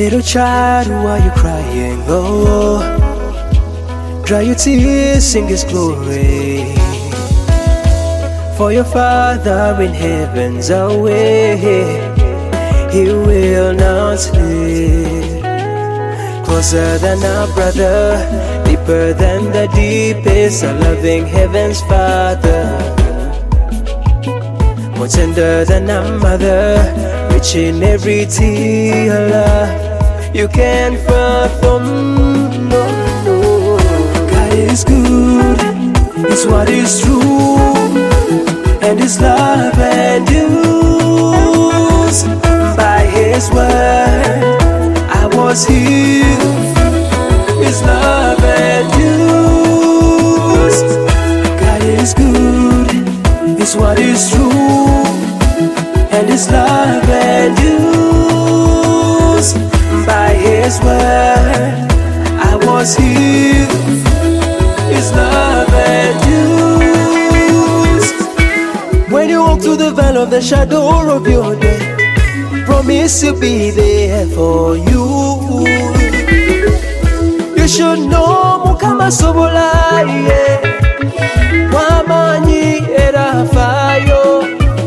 Little child, why you crying? Oh, dry your tears, sing His glory. For your Father in heaven's away, He will not sleep. Closer than a brother, deeper than the deepest, a loving heaven's Father. More tender than a mother, rich in every tear. You can't fathom, no, no. God is good, it's what is true, and His love endures. By His word I was healed, His love endures. God is good, it's what is true, and His love endures. By His word I was healed, His love endures. When you walk through the valley of the shadow of your death, promise to be there for you. You should know Mukama Sobola, Wamanyi Erafayo.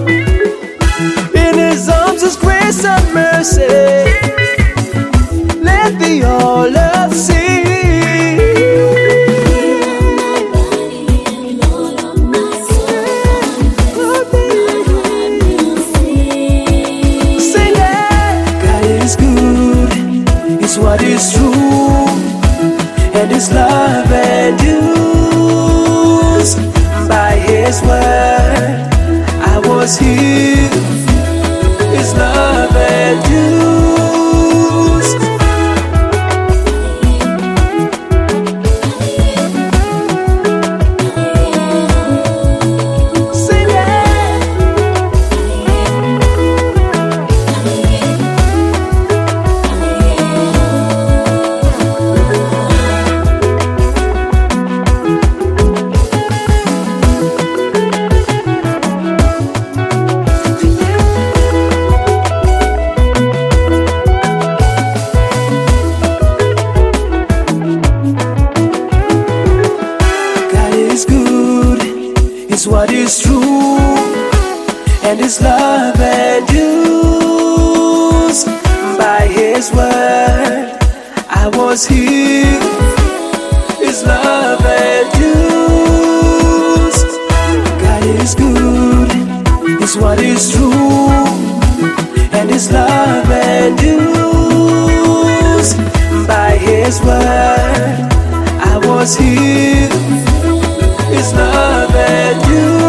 In His arms is grace and mercy. Let the all earth see. Sing it. God is good, it's what is true, and His love endures. By His word I was healed, His love endures. Sing it. It's what is true, and His love endures. By His word I was healed, His love endures. God is good, it's what is true, and His love endures. By His word I was healed, His love endures.